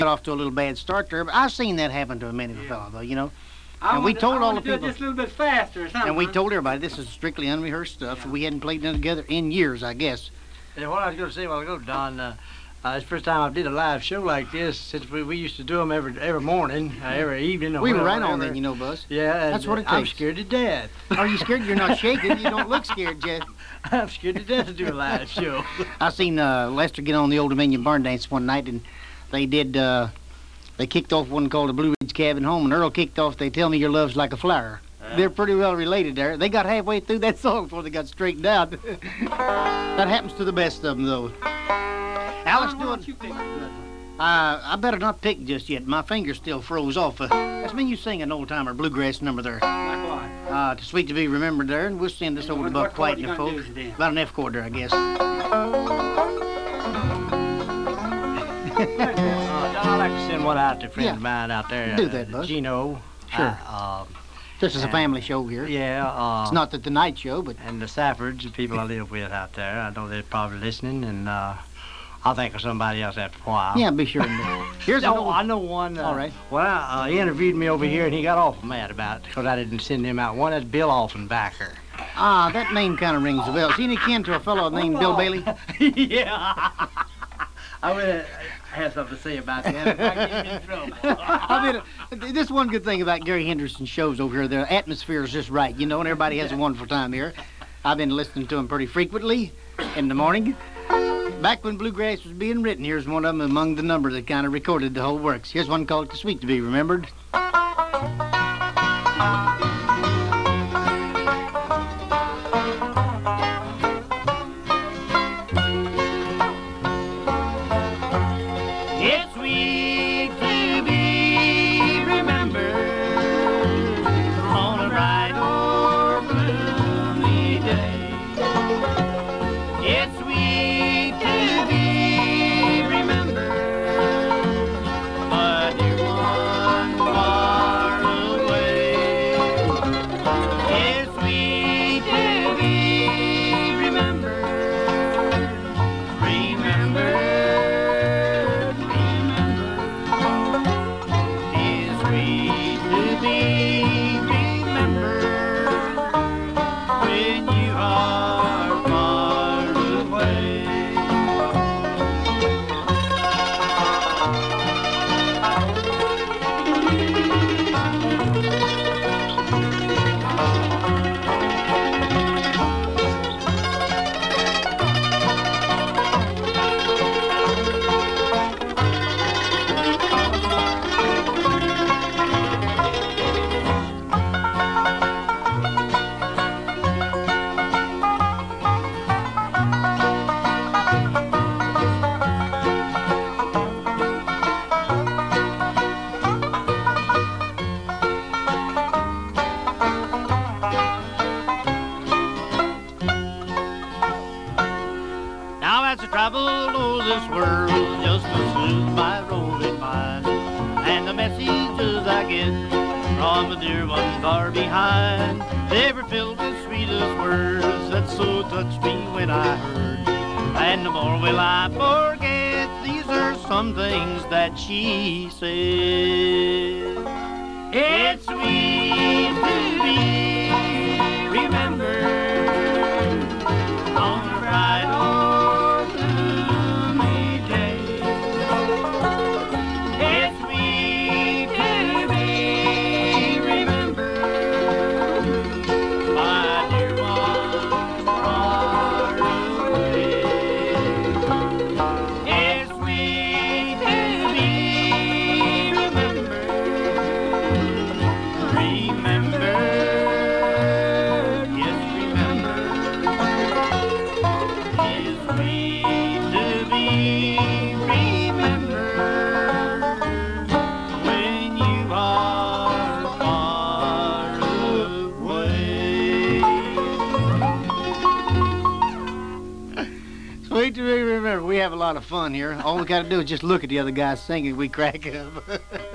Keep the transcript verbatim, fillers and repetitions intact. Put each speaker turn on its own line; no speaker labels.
got off to a little bad start there, but I've seen that happen to a many of a fellow, though, you know.
I
And we
to,
told
I
all the
do it
people,
just a little bit faster or something.
and we
huh?
told everybody this is strictly unrehearsed stuff.
Yeah.
We hadn't played none together in years, I guess.
Yeah, what I was going to say a while ago, Don, uh, uh, it's the first time I did a live show like this since we, we used to do them every every morning, uh, every evening. Or
We were
whatever,
right on
whatever.
then, you know, Buzz.
Yeah, and,
That's what it
uh, I'm
takes.
scared to death.
Are you scared? You're not shaking. You don't look scared, Jeff.
I'm scared to death to do a live show.
I seen uh, Lester get on the Old Dominion Barn Dance one night, and they did. Uh, they kicked off one called the Blue Ridge Cabin Home, and Earl kicked off "They Tell Me Your Love's Like a Flower."
Yeah.
They're pretty well related there. They got halfway through that song before they got straightened out. That happens to the best of them, though. Alice,
Don, why
doing.
don't you pick a good one?
Uh, I better not pick just yet. My fingers still froze off. Uh, that's mean you sing an old-timer bluegrass number there.
Like what?
Uh, too sweet to be remembered there, and we'll send this over to
What-
Buck
what chord
White
you
and the
gonna
folks.
do today?
About an F chord there, I guess.
Uh, Don, I'd like to send one out to a friend
Yeah.
of mine out there.
Do
uh,
that, Bud.
Gino.
Sure.
Uh,
This is a
and-
family show here.
yeah. Uh,
It's not the Tonight Show, but
And the Saffords, the people I live with out there. I know they're probably listening, and uh, I'll think of somebody else after a while.
yeah, be sure. And here's
No,
an old-
I know one. Uh,
All right.
Well, uh, he interviewed me over here, and he got awful mad about it because I didn't send him out. One is Bill Offenbacher.
Ah, that name kind of rings a bell. Is he any kin to a fellow named Bill Bailey?
Yeah. I would have something to say about that. If I get him in trouble.
I mean, uh, this one good thing about Gary Henderson's shows over here, the atmosphere is just right, you know, and everybody has a wonderful time here. I've been listening to him pretty frequently in the morning. Back when bluegrass was being written, here's one of them among the number that kind of recorded the whole works. Here's one called "Too Sweet to Be Remembered." It's sweet to be remembered on a bright or gloomy day. It's sweet to be remembered, my dear one far away. It's sweet to be remembered, remembered. It's sweet to be remembered when you are far away. Now that's the trouble, oh, this world just pursues my roving mind, and the messages I get from the dear ones far behind, they were filled with sweetest words that so touched me when I heard. And the more will I forget, these are some things that she said. It's sweet to be remembered on a bright or gloomy day. It's sweet to be remembered, my dear one far away. It's sweet to be remembered, remembered, yes, remembered. It's sweet to be remembered when you are far away. Sweet to be remembered. We have a lot of fun here. All we got to do is just look at the other guys singing. We crack up.